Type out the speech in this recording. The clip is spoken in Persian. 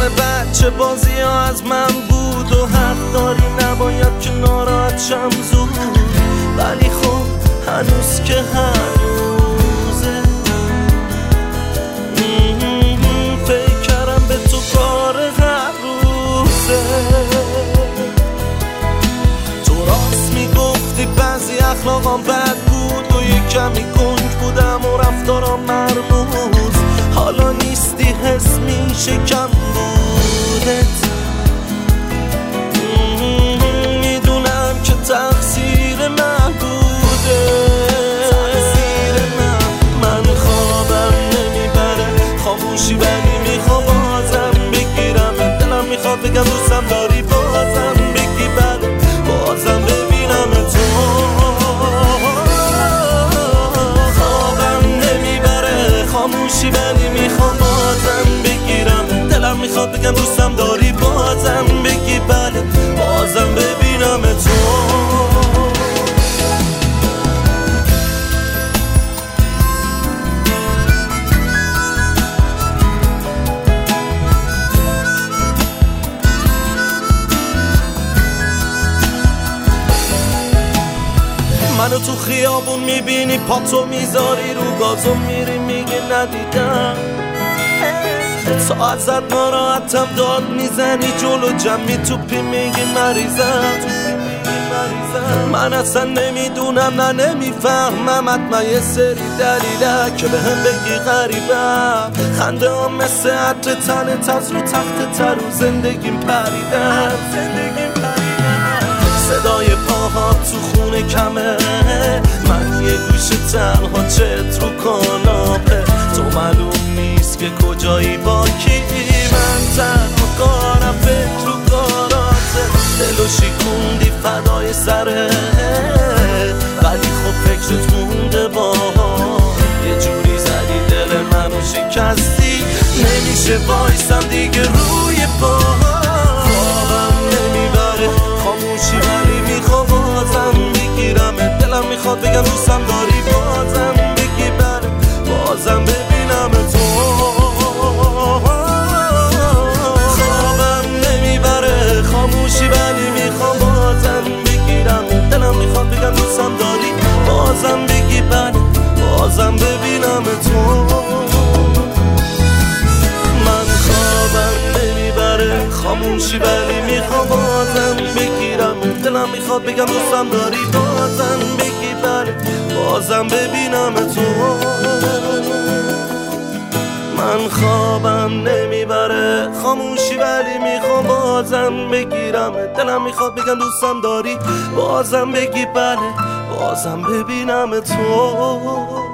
بچه بازی ها از من بود و حق داری نباید که ناراحت شم زود، ولی خب هنوز که هنوزه فکر کردم به تو کار هر روزه. تو راست میگفتی بعضی اخلاقام بد بود و یک کمی گنگ بودم و رفتارم مرموز، حالا نیستی حس میشه کم بودت. میدونم که تقصیر من بوده، من خوابم نمیبره خاموشی ولی میخوام بازم بگیرم، دلم میخواد بگم دوستم داری بازم بگی بله، بازم ببینم تو. خوابم نمیبره خاموشی ولی میخوام بازم بگیرم، دلم میخواد بگم دوستم داری بازم بگی بله، بازم ببینم تو. منو تو خیابون میبینی پاتو میذاری رو گازو میری میگه ندیدم، تا ازت ناراحتم داد میزنی جلو جمعی توپی میگی مریضم. من اصلا نمیدونم نه نمیفهمم، حتما یه سری دلیله که به هم بگی غریبم. خنده هم مثل عطر تنت از رو تخت تر و زندگیم پریدم. صدای پاها تو خونه کمه، من یه گوشه تنها چت رو کاناپه، تو معلوم نیست که کجایی با کی، من تنها کارم فکر رو کاراته، دلو شیکوندی فدای سره، ولی خب فکرت مونده با یه جوری زدی دل منو شکستی، نمیشه وایسم دیگه روی پا. خوابم نمیبره خاموشی ولی میخوام بازم بگیرم، دلم میخواد بگم دوستم داری بازم بگی بله، بازم ببینم تو. خوابم نمیبره خاموشی ولی میخوام بازم بگیرم، دلم میخواد بگم دوستم داری بازم بگی بله، بازم ببینم تو. من خوابم نمیبره خاموشی ولی میخوام بازم بگیرم، دلم میخواد بگم دوستم داری بازم بگی بله، بازم ببینم تو. من خوابم نمیبره خاموشی ولی میخوام بازم بگیرم، دلم میخواد بگم دوستم داری بازم بگی بله، بازم ببینم تو.